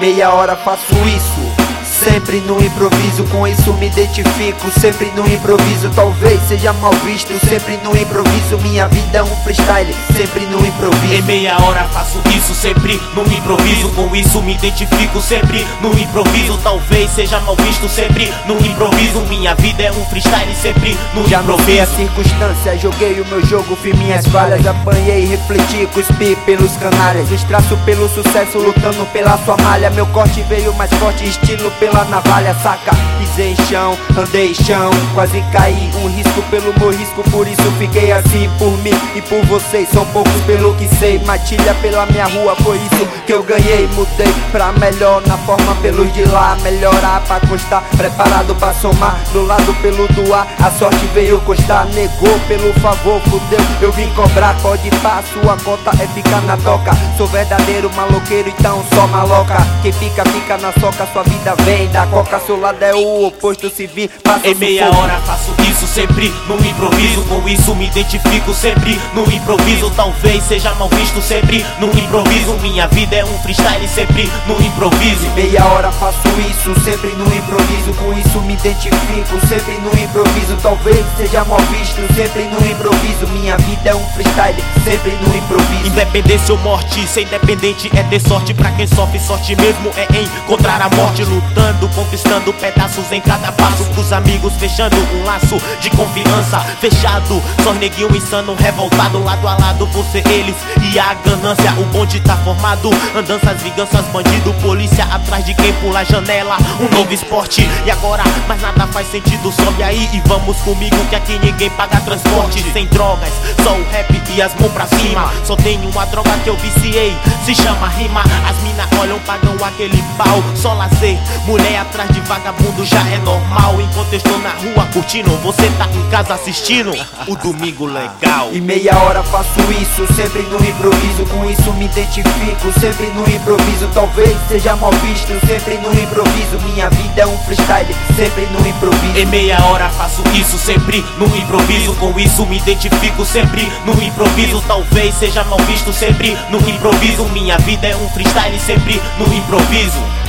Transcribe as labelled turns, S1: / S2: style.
S1: meia hora faço isso, sempre no improviso, com isso me identifico, sempre no improviso. Talvez seja mal visto, sempre no improviso. Minha vida é um freestyle, sempre no improviso.
S2: Em meia hora faço isso, sempre no improviso, com isso me identifico, sempre no improviso. Talvez seja mal visto, sempre no improviso. Minha vida é um freestyle, sempre no
S1: Já não sei a
S2: improviso.
S1: circunstância, joguei o meu jogo, vi minhas falhas, apanhei, refleti, cuspi pelos canalhas, destraço pelo sucesso, lutando pela sua malha. Meu corte veio mais forte, estilo pela navalha, saca? Pisei chão, andei chão, quase caí, um risco pelo meu risco, por isso fiquei assim. Por mim e por vocês, são poucos pelo que sei, matilha pela minha rua, foi isso que eu ganhei. Mudei pra melhor na forma pelos de lá, melhorar pra constar, preparado pra somar, do lado pelo doar, a sorte veio custar, negou pelo favor, fudeu, eu vim cobrar. Pode pá, sua conta é ficar na toca, sou verdadeiro maloqueiro, então só maloca. Quem fica, fica na soca, sua vida vem da coca, seu lado é o oposto, se vir, passa
S2: Em meia hora faço isso, sempre no improviso, com isso me identifico, sempre no improviso. Talvez seja mal visto, sempre no improviso. Minha vida é um freestyle, sempre no improviso.
S1: Meia hora faço isso, sempre no improviso, com isso me identifico, sempre no improviso. Talvez seja mal visto, sempre no improviso. Minha vida é um freestyle, sempre no improviso.
S2: Independência ou morte, ser independente é ter sorte. Pra quem sofre, sorte mesmo é encontrar a morte. Lutando, conquistando pedaços em cada passo, com os amigos fechando um laço de confiança. Fechado, só neguinho insano, revoltado, lado a lado você, eles e a ganância. O bonde tá formado, andanças, vinganças, bandido, polícia atrás de quem pula a janela. Um novo esporte, e agora mais nada faz sentido. Sobe aí e vamos comigo, que aqui ninguém paga transporte. Sem drogas, só o rap e as mãos pra cima. Só tem uma droga que eu viciei, se chama rima. As mina olham, pagam aquele pau, só lazer. Mulher atrás de vagabundo já é normal. Enquanto eu estou na rua curtindo, você tá em casa assistindo o Domingo Legal.
S1: Em meia hora faço isso, sempre no improviso, com isso me identifico, sempre no improviso. Talvez seja mal visto, sempre no improviso. Minha vida é um freestyle, sempre no improviso.
S2: Em meia hora faço isso, sempre no improviso, com isso me identifico, sempre no improviso. Talvez seja mal visto, sempre no improviso. Minha vida é um freestyle, sempre no improviso.